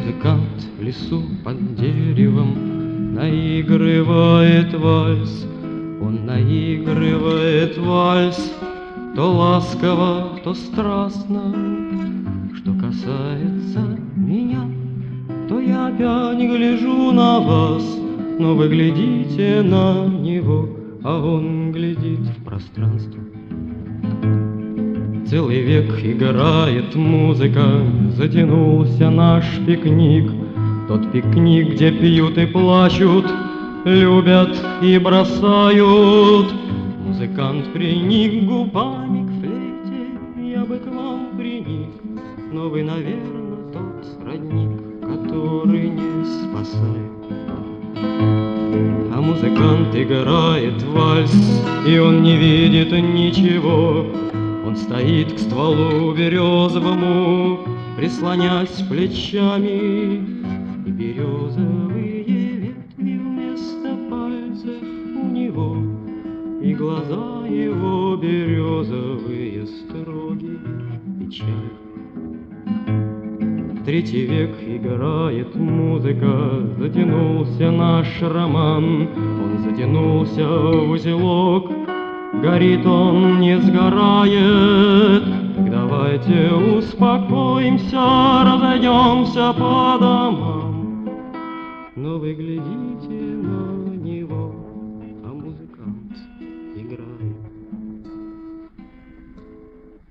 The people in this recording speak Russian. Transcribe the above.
Музыкант в лесу под деревом наигрывает вальс. Он наигрывает вальс то ласково, то страстно. Что касается меня, то я опять гляжу на вас, но вы глядите на него, а он глядит в пространство. Целый век играет музыка, затянулся наш пикник. Тот пикник, где пьют и плачут, любят и бросают. Музыкант приник губами к флейте, я бы к вам приник, но вы, наверное, тот родник, который не спасает. А музыкант играет вальс, и он не видит ничего. Он стоит к стволу березовому, прислонясь плечами, и березовые ветви вместо пальцев у него, и глаза его березовые, строгие, печаль. Третий век играет музыка, затянулся наш роман. Он затянулся в узелок, горит он, не сгорает. Так давайте успокоимся, разойдемся по домам. Но вы глядите на